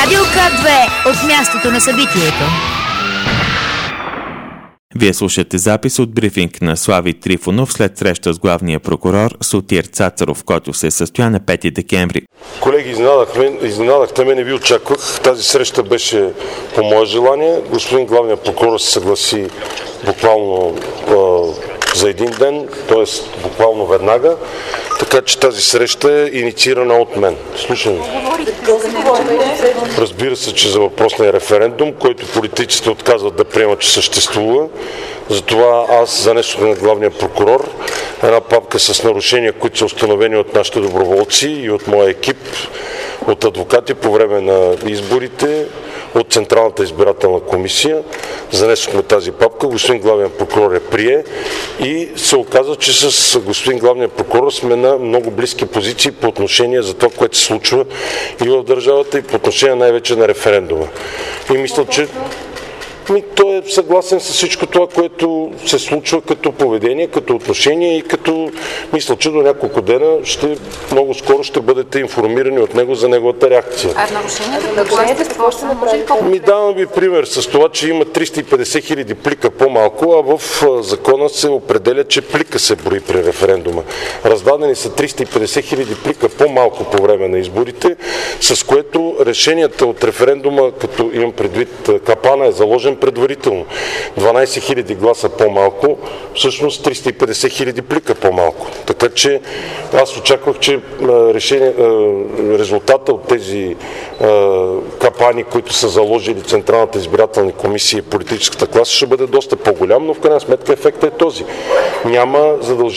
Радио К2 от мястото на събитието. Вие слушате запис от брифинг на Слави Трифонов след среща с главния прокурор Сотир Цацаров, който се състоя на 5 декември. Колеги, изненадахте ме, не ви очаквах. Тази среща беше по мое желание. Господин главният прокурор се съгласи буквално за един ден, т.е. буквално веднага. Така че тази среща е инициирана от мен. Слушам ви. Разбира се, че за въпросния референдум, който политиците отказват да приемат, че съществува. Затова аз занесох на главния прокурор една папка с нарушения, които са установени от нашите доброволци и от моя екип, от адвокати по време на изборите, от Централната избирателна комисия. Занесохме тази папка, господин главен прокурор я прие и се оказа, че с господин главния прокурор сме на много близки позиции по отношение за това, което се случва и в държавата, и по отношение най-вече на референдума. И мисля, че той е съгласен с всичко това, което се случва като поведение, като отношение и като мисля, че до няколко дена много скоро ще бъдете информирани от него за неговата реакция. А нарушенията какво ще направи? Давам ви пример с това, че има 350 хиляди плика по-малко, а в закона се определя, че плика се брои при референдума. Раздадени са 350 хиляди плика по-малко по време на изборите, с което решенията от референдума, като имам предвид капана, е заложен предварително. 12 000 гласа по-малко, всъщност 350 000 плика по-малко. Така че аз очаквах, че резултата от тези капани, които са заложили Централната избирателна комисия и политическата класа, ще бъде доста по-голям, но в крайна сметка ефектът е този. Няма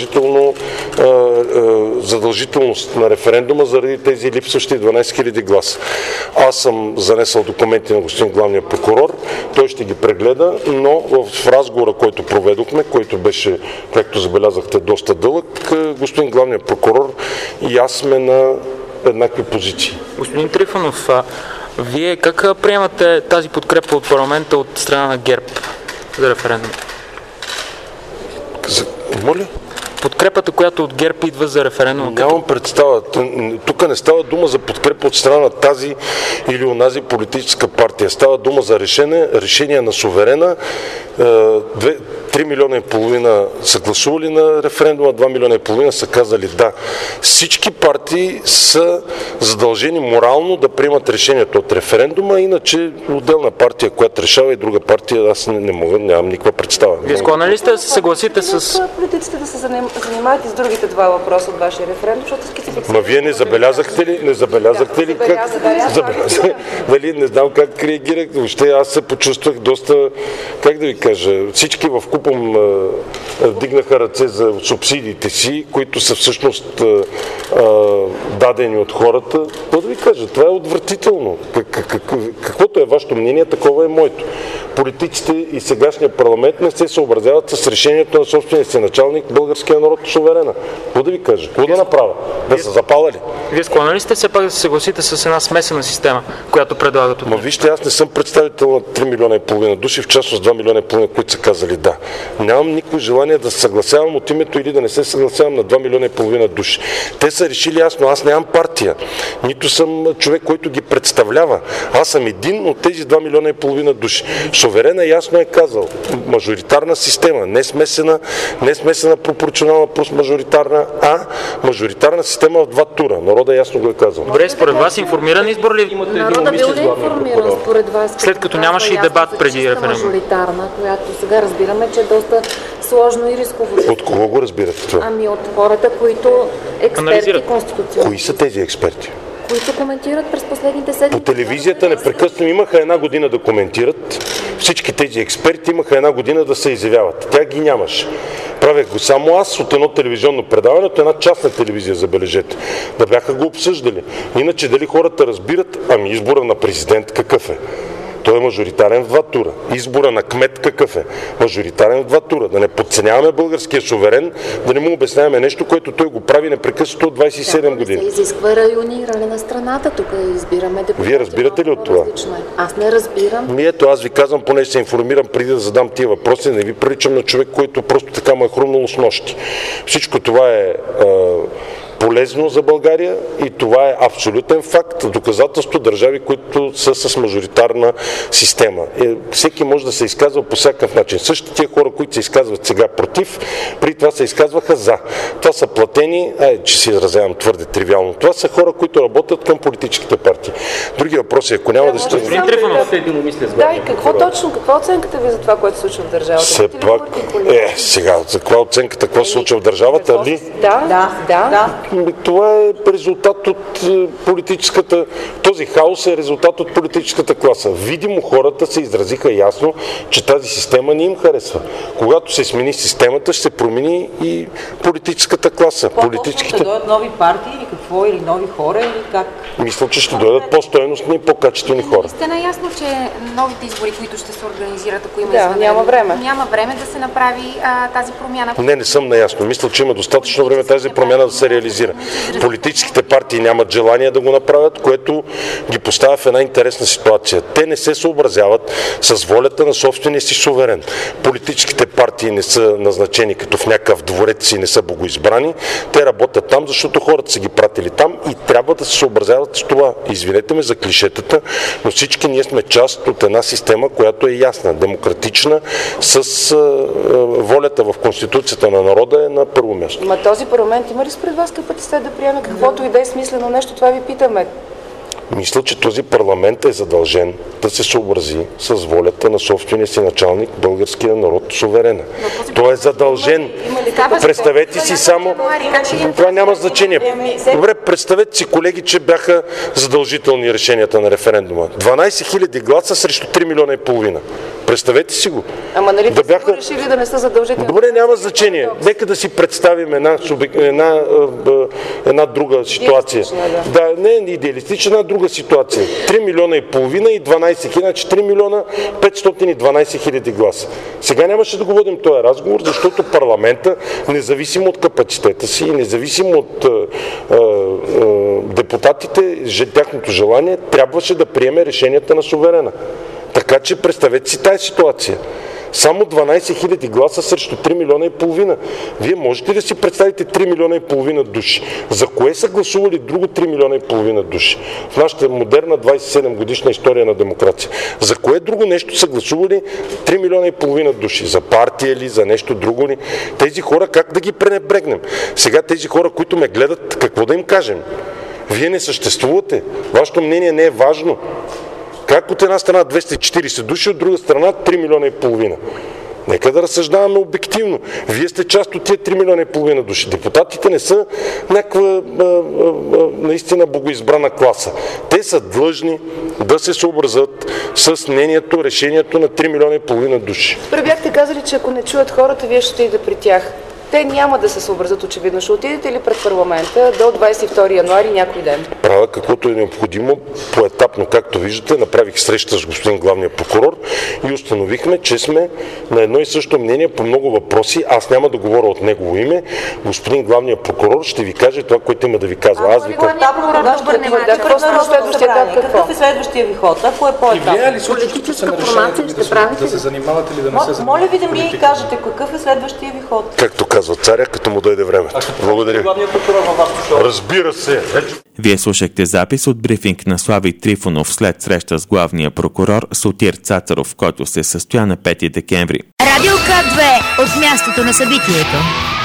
задължителност на референдума заради тези липсващи 12 000 гласа. Аз съм занесъл документи на господин главния прокурор, той ще ги прегледа, но в разговора, който проведохме, който беше, както забелязахте, доста дълъг, господин главният прокурор и аз сме на еднакви позиции. Господин Трифонов, вие как приемате тази подкрепа от парламента от страна на ГЕРБ за референдум? Моля? Подкрепата, която от ГЕРБ идва за референдум. Нямам представа. Тук не става дума за подкрепа от страна на тази или онази политическа партия. Става дума за решение на суверена. 3 милиона и половина са гласували на референдума, 2 милиона и половина са казали да. Всички партии са задължени морално да приемат решението от референдума, иначе отделна партия, която решава и друга партия, аз нямам никаква представа. Вие склонни ли сте да се съгласите с... Политиците да се занимават и с другите два въпроса от вашия референдум, защото скицификсирате... Ма вие не забелязахте ли как... Дали не знам как реагирах, въобще аз се почувствах доста, как да ви кажа, всички в купом вдигнаха ръце за субсидиите си, които са всъщност дадени от хората. Да ви кажа, това е отвратително. Каквото е вашето мнение, такова е моето. Политиците и сегашния парламент не се съобразяват с решението на собствения си началник, българския народ суверена. Какво да ви кажа? Какво да направя? Да са запалали? Вие склонни ли сте все пак да се съгласите с една смесена система, която предлагат от... Ма вижте, аз не съм представител на 3 милиона и половина души, в частност 2 милиона и половина, които са казали да. Нямам никакво желание да се съгласявам от името или да не се съгласявам на 2 милиона и половина души. Те са решили ясно, аз нямам партия. Нито съм човек, който ги представлява. Аз съм един от тези 2 милиона и половина души. Суверена ясно е казал. Мажоритарна система, не смесена пропорционална плюс мажоритарна, а мажоритарна система в 2 тура. Народа ясно го е казал. Добре, според вас информиран избор ли? Народа бил ли информиран според вас? След като нямаше и дебат преди референдум. Мажоритарна, която сега разбираме, че е доста сложно и рисково. От кого го разбирате това? Ами от хората, които експерти конституционни. Кои са тези експерти? Които коментират през последните седмици. По телевизията непрекъснато имаха една година да коментират. Всички тези експерти имаха една година да се изявяват. Тя ги нямаше. Правех го само аз от едно телевизионно предаване, от една частна телевизия, забележете. Да бяха го обсъждали. Иначе дали хората разбират, ами избора на президент какъв е? Той е мажоритарен в 2 тура. Избора на кмет какъв е? Мажоритарен в 2 тура. Да не подценяваме българския суверен, да не му обясняваме нещо, което той го прави непрекъснато от 27 години. Се изисква райониране на страната. Тук избираме депутати. Вие разбирате ли от това? Аз не разбирам. Ето, аз ви казвам, поне се информирам преди да задам тия въпроси, не ви приличам на човек, който просто така му е хрумнало с нощи. Всичко това е полезно за България и това е абсолютен факт. Доказателство държави, които са с мажоритарна система. Всеки може да се изказва по всякакъв начин. Същите тия хора, които се изказват сега против, при това се изказваха за. Това са платени, че се изразявам твърде тривиално, това са хора, които работят към политическите партии. Други въпроси, ако няма да сте... Да, и каква оценката ви за това, което се случва в държавата? Сега, за каква оценката, какво се случва в държавата? Да. Това е резултат от политическата... Този хаос е резултат от политическата класа. Видимо хората се изразиха ясно, че тази система не им харесва. Когато се смени системата, ще се промени и политическата класа. Ще дойдат нови партии или какво? Или нови хора? Или как? Мисля, че ще дойдат по-стойностни и по-качествени хора. Сте наясно, че новите избори, които ще се организират, ако има няма време да се направи тази промяна? Не съм наясно. Мисля, че има достатъчно време тази промяна да се реализира. Политическите партии нямат желание да го направят, което ги поставя в една интересна ситуация. Те не се съобразяват с волята на собствения си суверен. Политическите партии не са назначени като в някакъв дворец и не са богоизбрани. Те работят там, защото хората са ги пратили там и трябва да се съобразяват с това. Извинете ме за клишетата, но всички ние сме част от една система, която е ясна, демократична, с волята в Конституцията на народа е на първо място. Ма този парламент има ли според вас капацитет да приеме каквото и да е смислено нещо? Това ви питаме. Мисля, че този парламент е задължен да се съобрази с волята на собствения си началник, българския народ, суверена. Той е задължен. Представете си само... Това няма значение. Добре, представете си, колеги, че бяха задължителни решенията на референдума. 12 000 гласа срещу 3 милиона и половина. Представете си го. Ама нали да бяха решили да не са задължителни? Добре, няма значение. Нека да си представим една друга ситуация. Не идеалистична, една друга ситуация. 3 милиона и половина и 12 хиляди, значи 3 милиона 512 хиляди гласа. Сега нямаше да го водим този разговор, защото парламента, независимо от капацитета си и независимо от депутатите, тяхното желание, трябваше да приеме решенията на суверена. Така че представете си тази ситуация. Само 12 000 гласа срещу 3 милиона и половина. Вие можете ли да си представите 3 милиона и половина души? За кое са гласували друго 3 милиона и половина души? В нашата модерна 27 годишна история на демокрация. За кое друго нещо са гласували 3 милиона и половина души? За партия ли? За нещо друго ли? Тези хора как да ги пренебрегнем? Сега тези хора, които ме гледат, какво да им кажем? Вие не съществувате. Вашето мнение не е важно. Как от една страна 240 души, от друга страна 3 милиона и половина? Нека да разсъждаваме обективно. Вие сте част от тия 3 милиона и половина души. Депутатите не са някаква наистина богоизбрана класа. Те са длъжни да се съобразят с мнението, решението на 3 милиона и половина души. Бяхте казали, че ако не чуят хората, вие ще идете при тях. Те няма да се съобразят очевидно. Ще отидете ли пред парламента до 22 януари някой ден? Правя каквото е необходимо поетапно. Както виждате, направих среща с господин главния прокурор и установихме, че сме на едно и също мнение по много въпроси. Аз няма да говоря от негово име. Господин главния прокурор ще ви каже това, което има да ви казва. Аз ви казвам. Какъв е следващия ви ход? Ако е по-етапно? Политическа формация ще правите? Да се занимавате ли да не се занимавате? Моля ви да ми кажете какъв е следващия ви ход? Както казва царя, като му дойде времето. Благодаря. Разбира се. Вие слушахте запис от брифинг на Слави Трифонов след среща с главния прокурор Сотир Цацаров, който се състоя на 5 декември. Радио К2 от мястото на събитието.